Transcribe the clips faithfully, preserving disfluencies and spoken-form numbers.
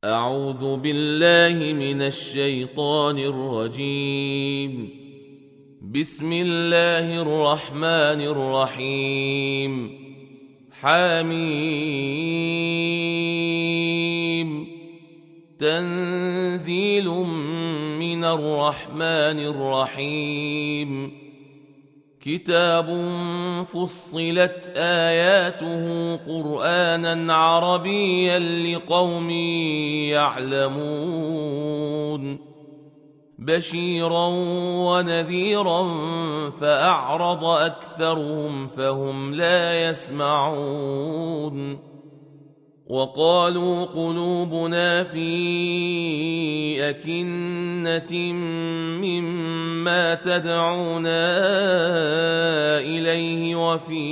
أعوذ بالله من الشيطان الرجيم. بسم الله الرحمن الرحيم. حميم. تنزيل من الرحمن الرحيم. كتاب فصلت آياته قرآنا عربيا لقوم يعلمون. بشيرا ونذيرا فأعرض أكثرهم فهم لا يسمعون. وقالوا قلوبنا في أكنة مما تدعونا إليه وفي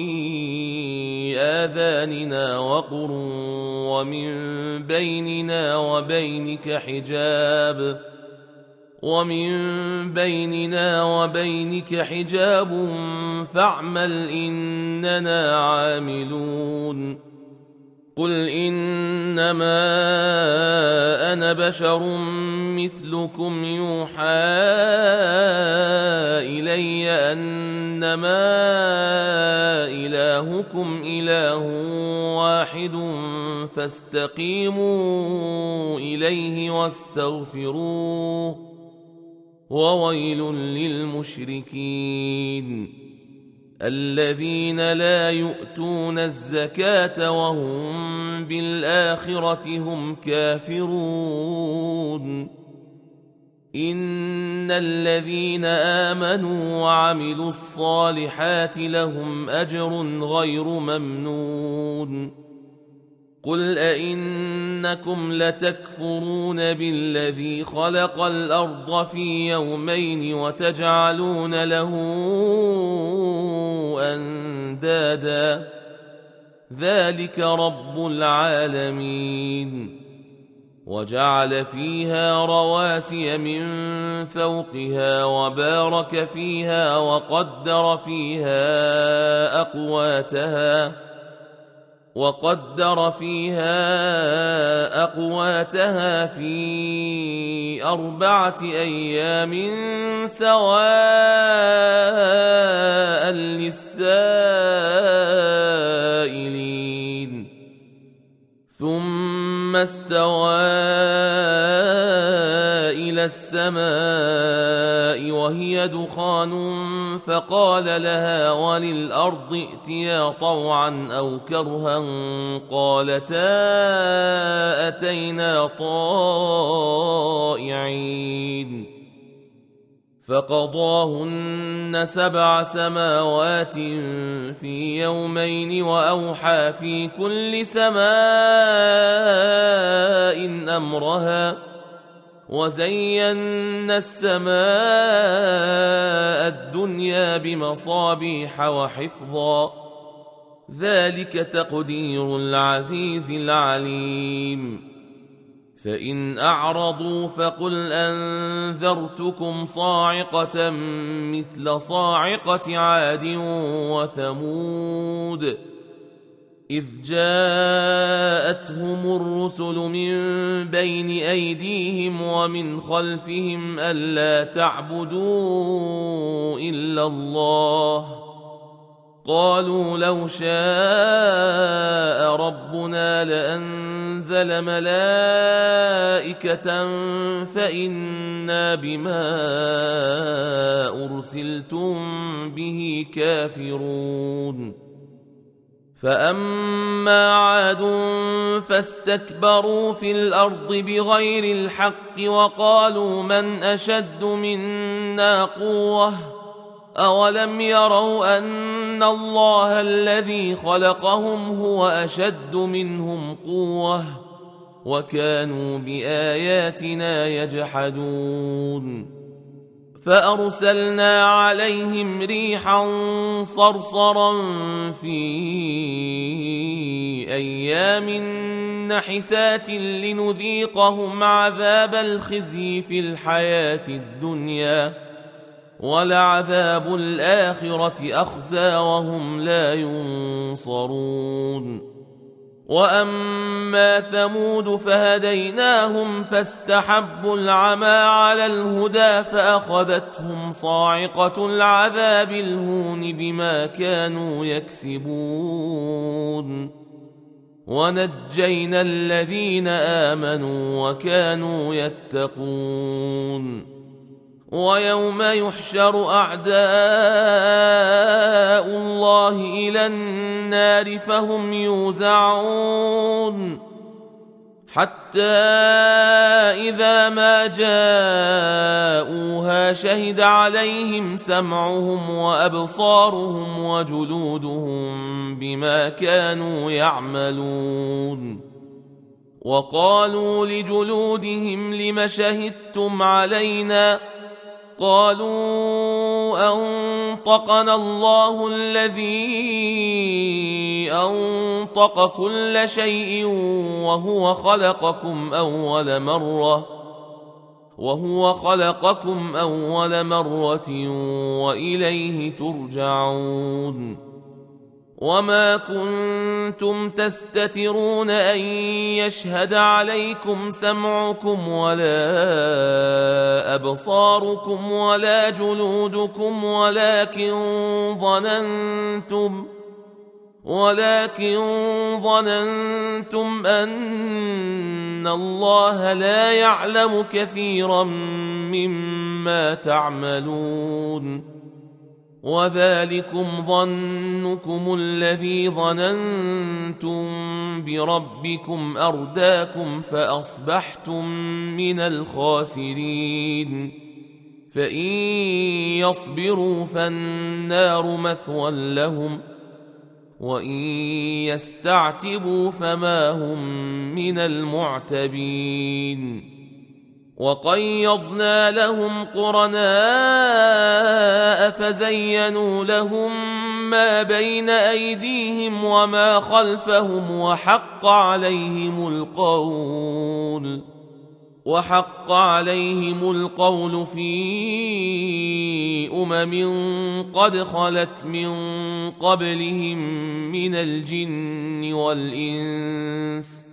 آذاننا وقر ومن بيننا وبينك حجاب ومن بيننا وبينك حجاب فاعمل إننا عاملون. قل إنما أنا بشر مثلكم يوحى إلي أنما إلهكم إله واحد فاستقيموا إليه واستغفروه وويل للمشركين الذين لا يؤتون الزكاة وهم بالآخرة هم كافرون. إن الذين آمنوا وعملوا الصالحات لهم أجر غير ممنون. قل أئنكم لتكفرون بالذي خلق الأرض في يومين وتجعلون له أندادا ذلك رب العالمين. وجعل فيها رواسي من فوقها وبارك فيها وقدر فيها أقواتها وقدر فيها أقواتها في أربعة أيام سواء للسائلين. ثم استوى إلى السماء وهي دخان فقال لها وللأرض ائتيا طوعا أو كرها قالتا أتينا طائعين. فقضاهن سبع سماوات في يومين وأوحى في كل سماء أمرها وزينا السماء الدنيا بمصابيح وحفظا ذلك تقدير العزيز العليم. فإن أعرضوا فقل أنذرتكم صاعقة مثل صاعقة عاد وثمود إذ جاءتهم الرسل من بين أيديهم ومن خلفهم ألا تعبدوا إلا الله قالوا لو شاء ربنا لأنزل ملائكة فإنا بما أرسلتم به كافرون. فأما عاد فاستكبروا في الأرض بغير الحق وقالوا من أشد منا قوة أولم يروا أن الله الذي خلقهم هو أشد منهم قوة وكانوا بآياتنا يجحدون. فأرسلنا عليهم ريحا صرصرا في أيام نحسات لنذيقهم عذاب الخزي في الحياة الدنيا ولعذاب الآخرة أخزى وهم لا ينصرون. وأما ثمود فهديناهم فاستحبوا العمى على الهدى فأخذتهم صاعقة العذاب الهون بما كانوا يكسبون ونجينا الذين آمنوا وكانوا يتقون ويوم يحشر أعداء الله إلى النار فهم يوزعون حتى إذا ما جاءوها شهد عليهم سمعهم وأبصارهم وجلودهم بما كانوا يعملون وقالوا لجلودهم لم شهدتم علينا قالوا أنطقنا الله الذي أنطق كل شيء وهو خلقكم أول مرة وهو خلقكم أول مرة وإليه ترجعون وما كنتم تستترون أن يشهد عليكم سمعكم ولا أبصاركم ولا جلودكم ولكن ظننتم ولكن ظننتم أن الله لا يعلم كثيرا مما تعملون وذلكم ظنكم الذي ظننتم بربكم أرداكم فأصبحتم من الخاسرين فإن يصبروا فالنار مثوى لهم وإن يستعتبوا فما هم من المعتبين وقيضنا لهم قرناء فزينوا لهم ما بين أيديهم وما خلفهم وحق عليهم القول وحق عليهم القول في أمم قد خلت من قبلهم من الجن والإنس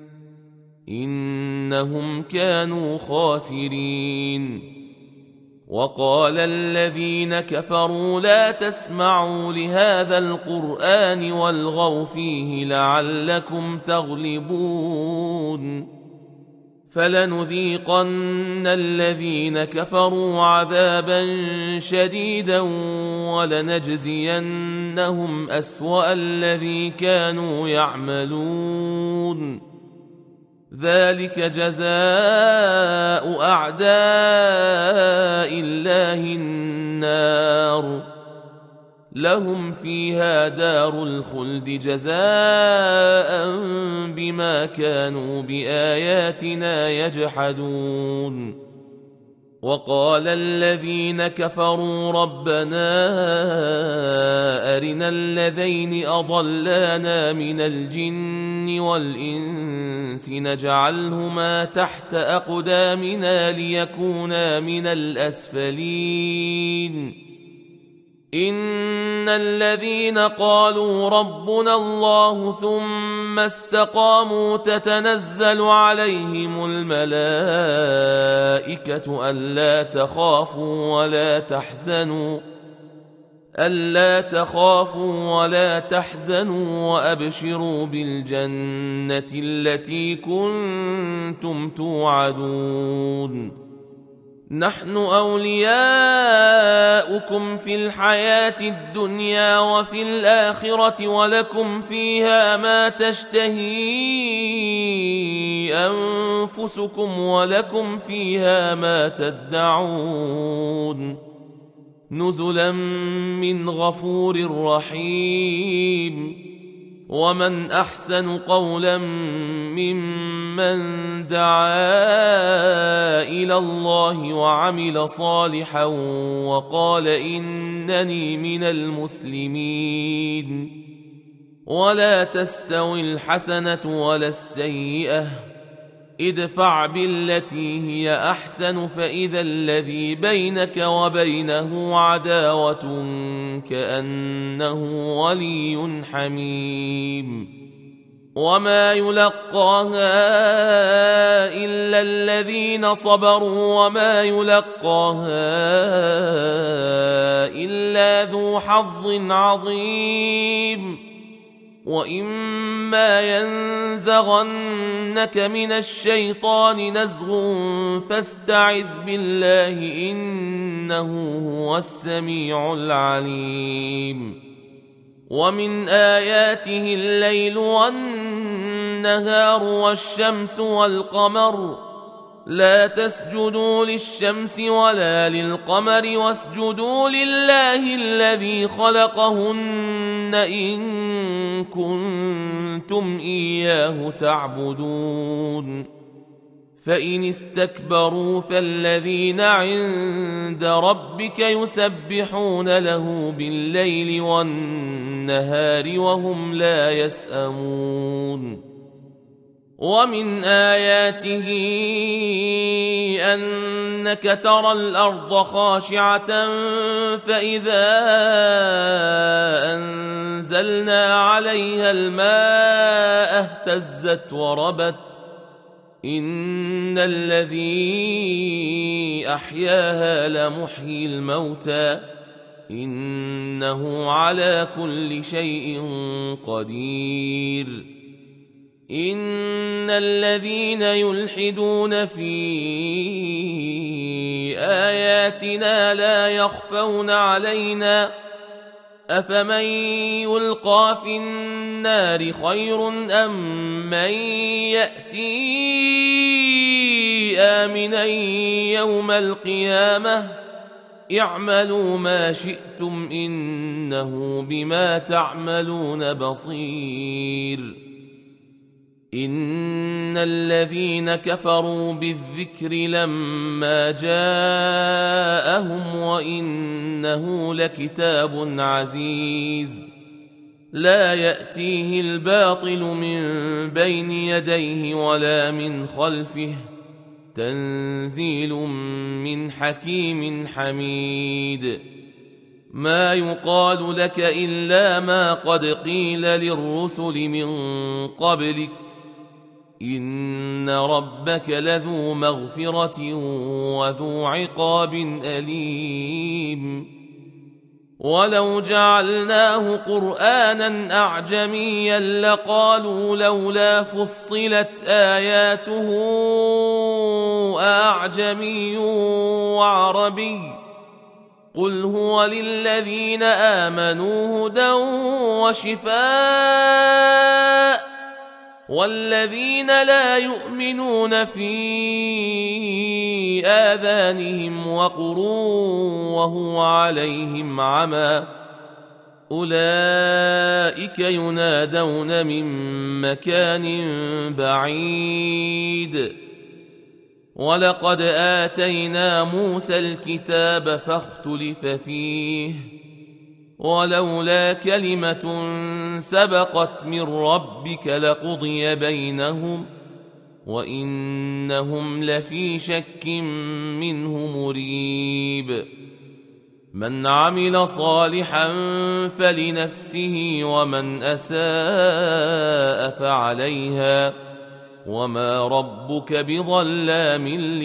إنهم كانوا خاسرين وقال الذين كفروا لا تسمعوا لهذا القرآن والغوا فيه لعلكم تغلبون فلنذيقن الذين كفروا عذابا شديدا ولنجزينهم أسوأ الذي كانوا يعملون ذلك جزاء أعداء الله النار لهم فيها دار الخلد جزاء بما كانوا بآياتنا يجحدون وقال الذين كفروا ربنا أرنا الذين أضلانا من الجن والإنس نجعلهما تحت أقدامنا ليكونا من الأسفلين إن الذين قالوا ربنا الله ثم استقاموا تتنزل عليهم الملائكة ألا تخافوا ولا تحزنوا ألا تخافوا ولا تحزنوا وأبشروا بالجنة التي كنتم توعدون نحن أولياؤكم في الحياة الدنيا وفي الآخرة ولكم فيها ما تشتهي أنفسكم ولكم فيها ما تدعون نزلا من غفور رحيم ومن أحسن قولا ممن دعا إلى الله وعمل صالحا وقال إنني من المسلمين ولا تستوي الحسنة ولا السيئة ادفع بالتي هي أحسن فإذا الذي بينك وبينه عداوة كأنه ولي حميم وما يلقاها إلا الذين صبروا وما يلقاها إلا ذو حظ عظيم. وإما ينزغنك من الشيطان نزغ فاستعذ بالله إنه هو السميع العليم. ومن آياته الليل والنهار والشمس والقمر لا تسجدوا للشمس ولا للقمر واسجدوا لله الذي خلقهن إن كنتم إياه تعبدون. فإن استكبروا فالذين عند ربك يسبحون له بالليل والنهار وهم لا يسأمون. ومن آياته أنك ترى الأرض خاشعة فإذا أنزلنا عليها الماء اهتزت وربت إن الذي أحياها لمحيي الموتى إنه على كل شيء قدير. إن الذين يلحدون في آياتنا لا يخفون علينا أفمن يلقى في النار خير أم من يأتي آمنا يوم القيامة اعملوا ما شئتم إنه بما تعملون بصير. إن الذين كفروا بالذكر لما جاءهم وإنه لكتاب عزيز لا يأتيه الباطل من بين يديه ولا من خلفه تنزيل من حكيم حميد. ما يقال لك إلا ما قد قيل للرسل من قبلك إن ربك لذو مغفرة وذو عقاب أليم. ولو جعلناه قرآنا أعجميا لقالوا لولا فصلت آياته أعجمي وعربي قل هو للذين آمنوا هدى وشفاء والذين لا يؤمنون في آذانهم وقر وهو عليهم عمى أولئك ينادون من مكان بعيد. ولقد آتينا موسى الكتاب فاختلف فيه ولولا كلمة سبقت من ربك لقضي بينهم وإنهم لفي شك منه مريب. من عمل صالحا فلنفسه ومن أساء فعليها وما ربك بظلام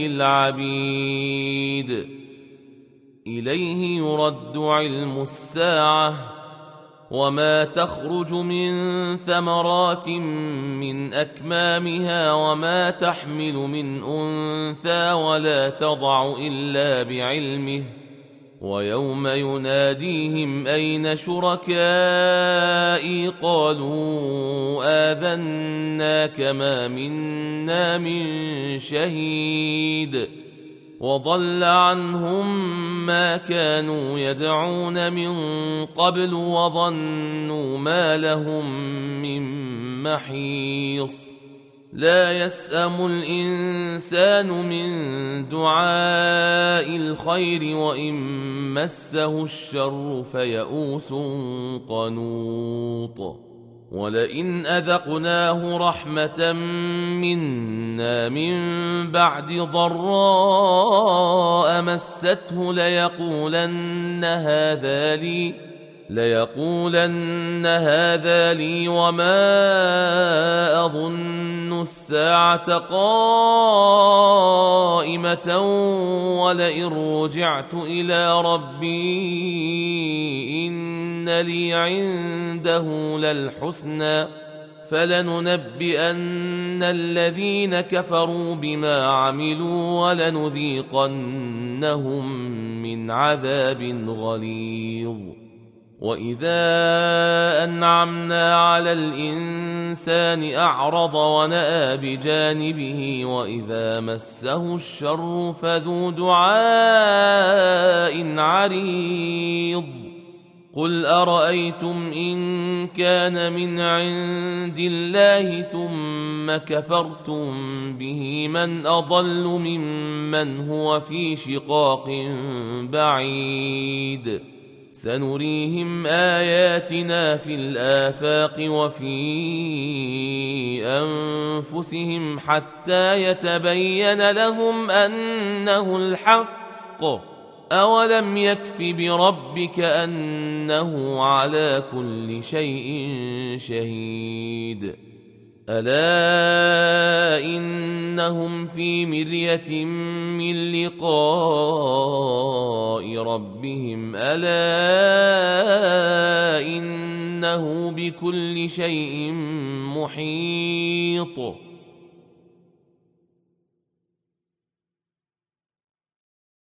للعبيد. إليه يرد علم الساعة وما تخرج من ثمرات من أكمامها وما تحمل من أنثى ولا تضع إلا بعلمه ويوم يناديهم أين شركائي قالوا آذناك ما منا من شهيد وضل عنهم ما كانوا يدعون من قبل وظنوا ما لهم من محيص. لا يسأم الإنسان من دعاء الخير وإن مسه الشر فيئوس قنوط. ولئن أذقناه رحمة منا من بعد ضراء مسته ليقولن هذا لي ليقولن هذا لي وما أظن الساعة قائمة ولئن رجعت إلى ربي إن لي عنده للحسنى فلننبئن الذين كفروا بما عملوا ولنذيقنهم من عذاب غليظ. وإذا أنعمنا على الإنسان أعرض ونأى بجانبه وإذا مسه الشر فذو دعاء عريض. قل أرأيتم إن كان من عند الله ثم كفرتم به من أضل ممن هو في شقاق بعيد. سنريهم آياتنا في الآفاق وفي أنفسهم حتى يتبين لهم أنه الحق. أولم يكف بربك أنه على كل شيء شهيد. ألا إنهم في مرية من لقاء ربهم ألا إنه بكل شيء محيط.